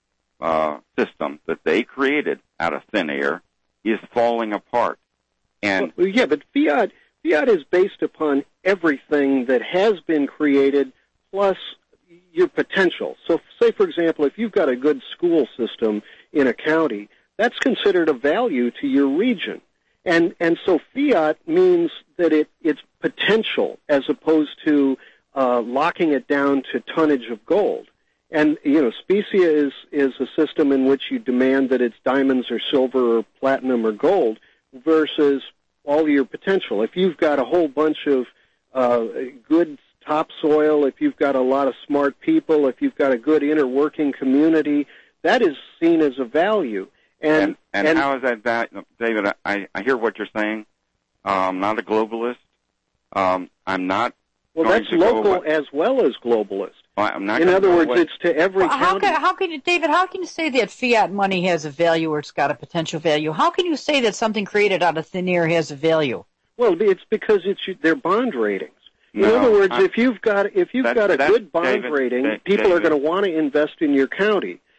system that they created out of thin air is falling apart. And but fiat is based upon everything that has been created plus your potential. So say, for example, if you've got a good school system in a county, that's considered a value to your region. And so fiat means that it's potential as opposed to locking it down to tonnage of gold. And, Specia is a system in which you demand that it's diamonds or silver or platinum or gold versus all your potential. If you've got a whole bunch of good topsoil, if you've got a lot of smart people, if you've got a good inner working community, that is seen as a value. And how is that, David? I hear what you're saying. I'm not a globalist. I'm not. Well, that's local as well as globalist. I'm not. In other words, it's to every county. How can you say that fiat money has a value or it's got a potential value? How can you say that something created out of thin air has a value? Well, it's because they're bond ratings. In other words, if you've got a good bond rating, people are going to want to invest in your county.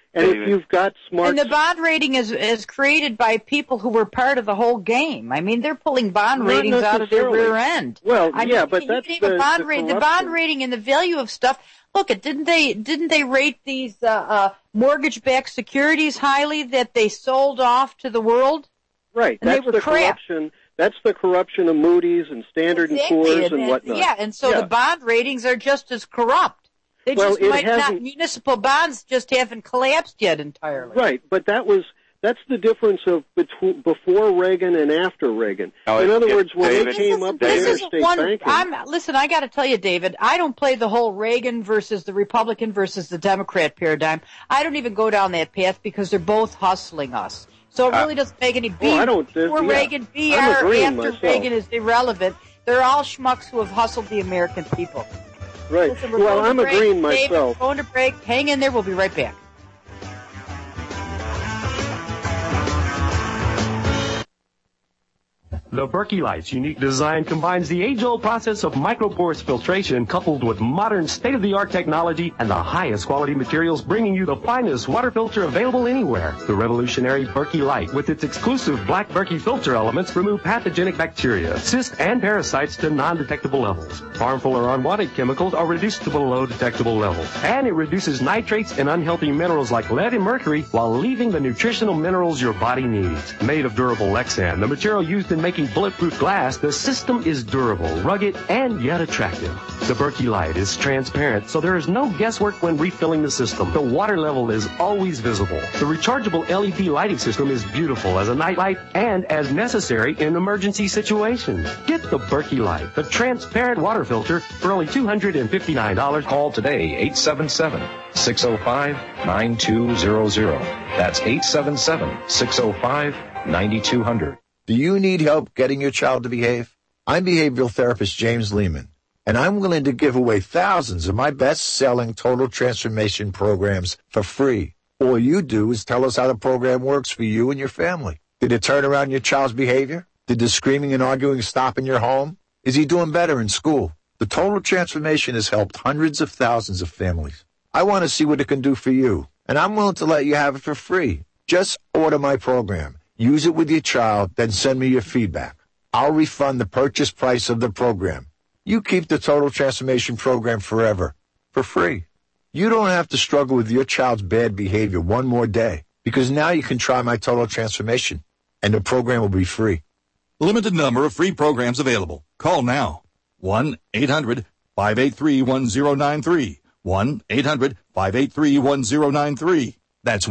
And if you've got smart... And the bond rating is created by people who were part of the whole game. I mean, they're pulling bond ratings out of their rear end. Well, but that's the bond rating and the value of stuff. Look, didn't they rate these mortgage-backed securities highly that they sold off to the world? Right. And that's the corruption. That's the corruption of Moody's and Standard & Poor's and whatnot. Yeah, and so the bond ratings are just as corrupt. They just might not. Municipal bonds just haven't collapsed yet entirely. Right, but that's the difference of before Reagan and after Reagan. In other words, when they came up with interstate banking. Listen, I got to tell you, David, I don't play the whole Reagan versus the Republican versus the Democrat paradigm. I don't even go down that path because they're both hustling us. So it really doesn't make any before Reagan, after Reagan is irrelevant. They're all schmucks who have hustled the American people. Right. Listen, well, I'm agreeing myself. David, we're going to break. Hang in there. We'll be right back. The Berkey Light's unique design combines the age-old process of microporous filtration coupled with modern state-of-the-art technology and the highest quality materials, bringing you the finest water filter available anywhere. The revolutionary Berkey Light, with its exclusive black Berkey filter elements, remove pathogenic bacteria, cysts, and parasites to non-detectable levels. Harmful or unwanted chemicals are reduced to below detectable levels. And it reduces nitrates and unhealthy minerals like lead and mercury while leaving the nutritional minerals your body needs. Made of durable Lexan, the material used in making bulletproof glass, the system is durable, rugged, and yet attractive. The Berkey Light is transparent, so there is no guesswork when refilling the system. The water level is always visible. The rechargeable LED lighting system is beautiful as a night light and as necessary in emergency situations. Get the Berkey Light, the transparent water filter, for only $259. Call today, 877-605-9200. That's 877-605-9200. Do you need help getting your child to behave? I'm behavioral therapist James Lehman, and I'm willing to give away thousands of my best-selling total transformation programs for free. All you do is tell us how the program works for you and your family. Did it turn around your child's behavior? Did the screaming and arguing stop in your home? Is he doing better in school? The total transformation has helped hundreds of thousands of families. I want to see what it can do for you, and I'm willing to let you have it for free. Just order my program. Use it with your child, then send me your feedback. I'll refund the purchase price of the program. You keep the Total Transformation Program forever, for free. You don't have to struggle with your child's bad behavior one more day, because now you can try my Total Transformation, and the program will be free. Limited number of free programs available. Call now. 1-800-583-1093. 1-800-583-1093. That's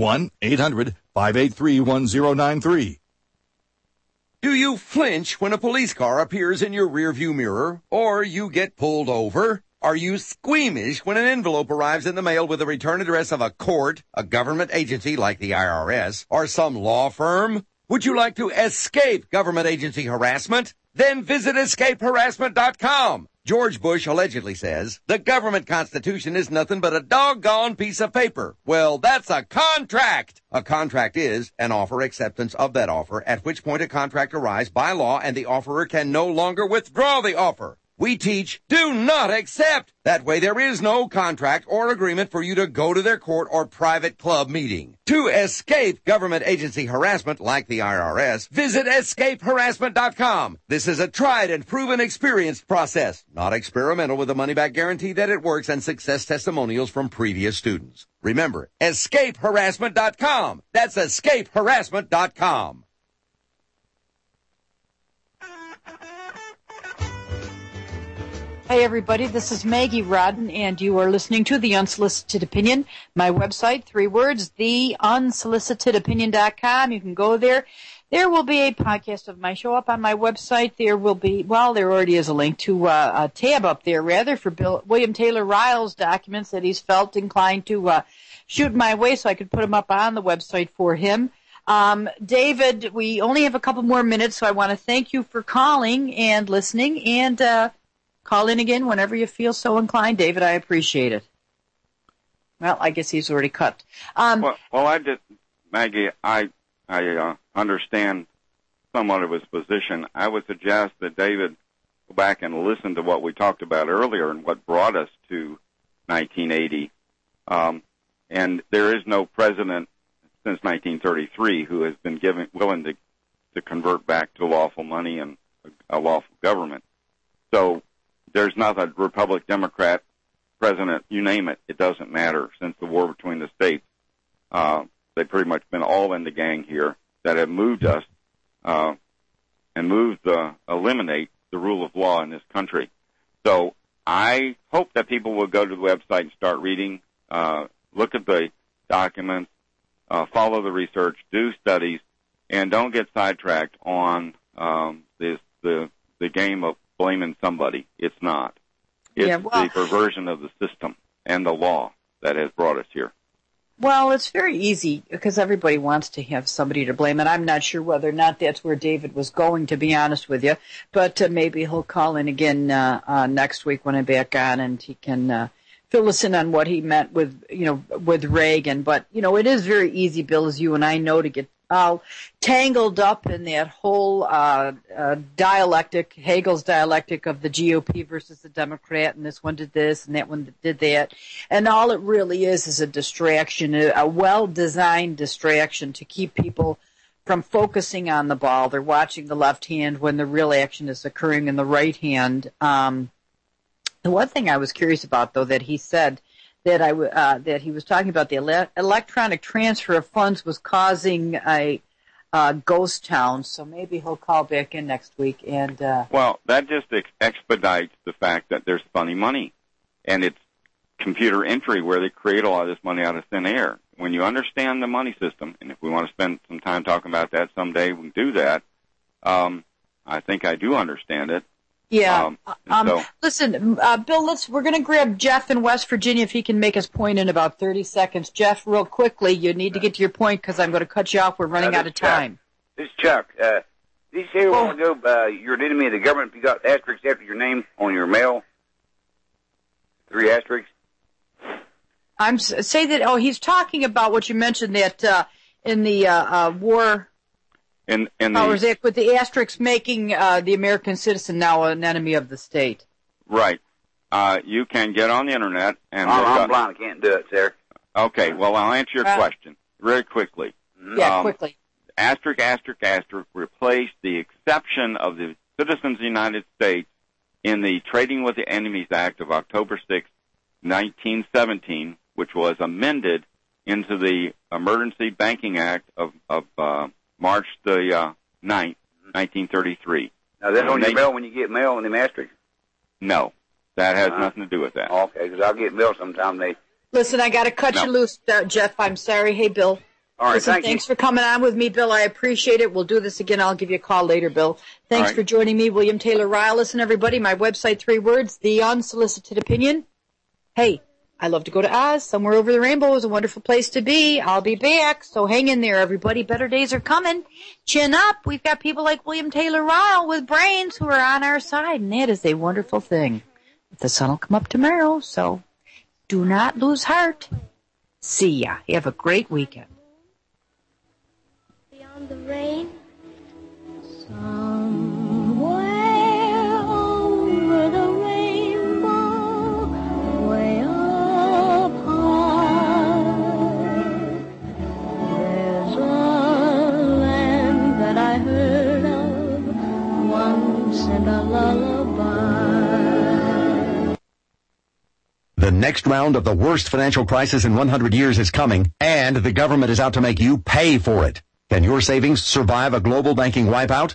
1-800-583-1093. Do you flinch when a police car appears in your rearview mirror, or you get pulled over? Are you squeamish when an envelope arrives in the mail with the return address of a court, a government agency like the IRS, or some law firm? Would you like to escape government agency harassment? Then visit escapeharassment.com. George Bush allegedly says, the government constitution is nothing but a doggone piece of paper. Well, that's a contract. A contract is an offer acceptance of that offer, at which point a contract arrives by law and the offerer can no longer withdraw the offer. We teach, do not accept. That way there is no contract or agreement for you to go to their court or private club meeting. To escape government agency harassment like the IRS, visit escapeharassment.com. This is a tried and proven experienced process, not experimental, with a money-back guarantee that it works and success testimonials from previous students. Remember, escapeharassment.com. That's escapeharassment.com. Hey everybody, this is Maggie Rodden, and you are listening to The Unsolicited Opinion. My website, 3 words, theunsolicitedopinion.com. You can go there. There will be a podcast of my show up on my website. There will be, well, there already is a link to a tab up there, rather, for William Taylor Ryle's documents that he's felt inclined to shoot my way, so I could put them up on the website for him. David, we only have a couple more minutes, so I want to thank you for calling and listening, and call in again whenever you feel so inclined, David. I appreciate it. Well, I guess he's already cut. Maggie, I understand somewhat of his position. I would suggest that David go back and listen to what we talked about earlier and what brought us to 1980. And there is no president since 1933 who has been willing to convert back to lawful money and a lawful government. So there's not a Republic, Democrat president, you name it, it doesn't matter. Since the war between the states, they've pretty much been all in the gang here that have moved us and eliminate the rule of law in this country. So I hope that people will go to the website and start reading, look at the documents, follow the research, do studies, and don't get sidetracked on the game of blaming somebody. It's not. It's the perversion of the system and the law that has brought us here. Well, it's very easy because everybody wants to have somebody to blame, and I'm not sure whether or not that's where David was going, to be honest with you. But maybe he'll call in again next week when I'm back on, and he can fill us in on what he meant with Reagan. But it is very easy, Bill, as you and I know, to get all tangled up in that whole dialectic, Hegel's dialectic of the GOP versus the Democrat, and this one did this and that one did that. And all it really is a distraction, a well-designed distraction to keep people from focusing on the ball. They're watching the left hand when the real action is occurring in the right hand. The one thing I was curious about, though, that he said that he was talking about the electronic transfer of funds was causing a ghost town. So maybe he'll call back in next week. And well, that just expedites the fact that there's funny money, and it's computer entry where they create a lot of this money out of thin air. When you understand the money system, and if we want to spend some time talking about that someday, we can do that. I think I do understand it. Yeah. Listen, Bill, we're going to grab Jeff in West Virginia if he can make his point in about 30 seconds. Jeff, real quickly, you need to get to your point because I'm going to cut you off. We're running out of time. This is Chuck. Did you say a while ago you're an enemy of the government if you got asterisks after your name on your mail? 3 asterisks? He's talking about what you mentioned that in the war... Powers Act, with the asterisk making the American citizen now an enemy of the state. Right. You can get on the Internet and... I'm blind. I can't do it, sir. Okay. Well, I'll answer your question very quickly. Yeah, quickly. Asterisk, asterisk, asterisk, replace the exception of the citizens of the United States in the Trading with the Enemies Act of October 6, 1917, which was amended into the Emergency Banking Act of March the 9th, 1933. Now, that's on your mail when you get mail in the asterisks? No. That has nothing to do with that. Okay, because I'll get mail sometime. Listen, I got to cut you loose, Jeff. I'm sorry. Hey, Bill. All right, Listen, thanks for coming on with me, Bill. I appreciate it. We'll do this again. I'll give you a call later, Bill. Thanks for joining me, William Taylor Ryle. Listen, everybody, my website, 3 words, The Unsolicited Opinion. Hey, I love to go to Oz. Somewhere over the rainbow is a wonderful place to be. I'll be back, so hang in there, everybody. Better days are coming. Chin up. We've got people like William Taylor Ryle with brains who are on our side, and that is a wonderful thing. The sun will come up tomorrow, so do not lose heart. See ya. Have a great weekend. Beyond the rain, Somewhere over the rainbow, way up high, there's a land that I heard of once in a lullaby. The next round of the worst financial crisis in 100 years is coming, and the government is out to make you pay for it. Can your savings survive a global banking wipeout?